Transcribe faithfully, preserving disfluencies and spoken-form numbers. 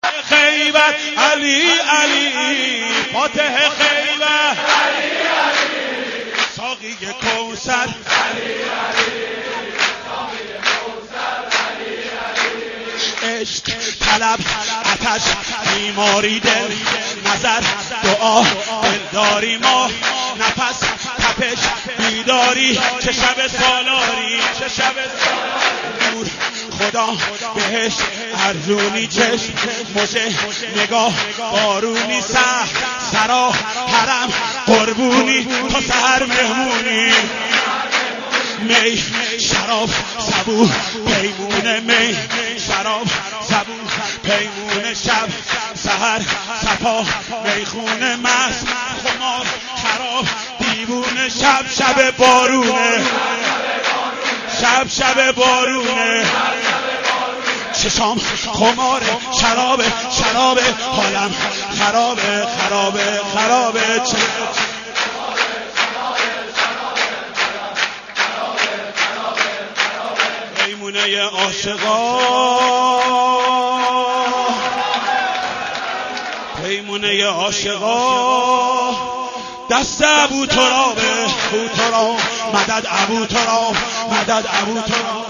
خیبر علی علی فاتح خیبر علی علی ساقی کوثر علی علی ساقی کوثر علی علی عشق طلب آتش بیماری دل نظر دعا دلداری ما نفس تپش بیداری چه شب سالاری چه شب سالاری خدا بهشت ارزونی چشم مژه نگاه بارونی سه سرا حرم قربونی تا سحر مهمونی می شراب صبور پیمونه می شراب صبور پیمونه شب سحر صفا میخونه مست خمار خراب دیوونه شب شب بارونه شب شب بارونه چشام خماره شراب شراب حالم خرابه خرابه خرابه پیمونه عاشقا پیمونه عاشقا دست ابو ترابه ابو تراب مدد ابو تراب مدد ابو تراب